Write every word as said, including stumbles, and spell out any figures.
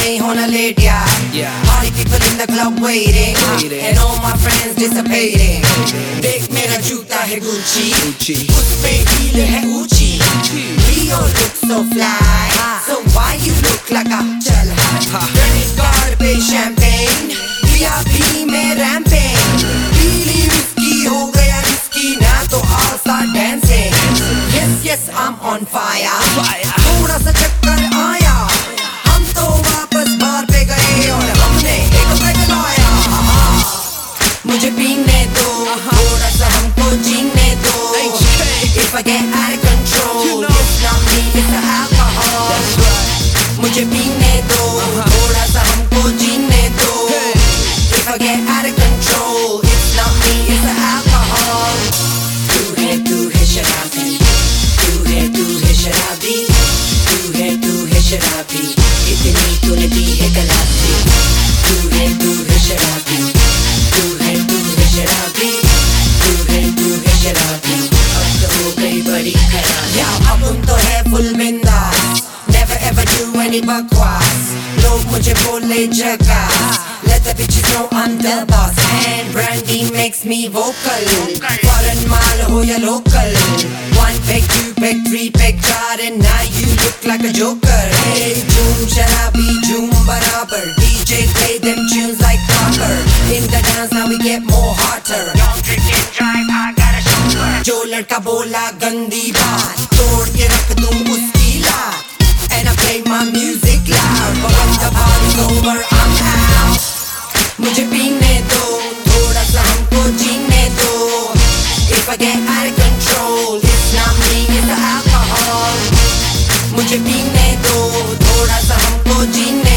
नहीं होना लेट यार. Party people in the club waiting, and all my friends dissipating. देख मेरा जूता है Gucci, उस पे हील है ऊंची. We all look so fly, so why you look like a चल credit card पे champagne, V I P में ramping. पीली whiskey हो गया risky, ना तो all start dancing. Yes yes I'm on fire, थोड़ा सा चक्कर आया, हम तो वापस बार पे गए और हमने एक पैग लाया. मुझे पीने दो, थोड़ा सा हमको जीने दो. If I get out of control, it's not me, it's the alcohol. मुझे पीने दो, थोड़ा सा हमको जीने दो. If I get out of control, it's not me, it's the alcohol. तू है तू है शराबी, तू है तू है शराबी, तू है तू है शराबी, इतनी तूने पी है गलासी. तू है तू है शराबी, तू है तू है शराबी, तू है तू है शराबी, अब तो हो गई बड़ी खराबी. अपन तो है full बिंदास, never ever do any बकवास. लोग मुझे बोले जगास, let the bitches know I'm the boss. And brandy makes me vocal, foreign माल हो या local. One peg, two peg, three peg, चार and now you look like a joker. Hey, zoom शराबी, zoom बराबर, D J play them tunes like copper. In the dance now we get more hotter. Don't drink and drive, I got a chauffeur. जो लड़का बोला गंदी बात, तोड़ के रख दूं उसकी लात. And I play my music loud, but when the party's over I'm out. मुझे पीने दो, थोड़ा सा हमको जीने दो. If I get out of control, it's not me, it's the alcohol. मुझे पीने दो, थोड़ा सा हमको जीने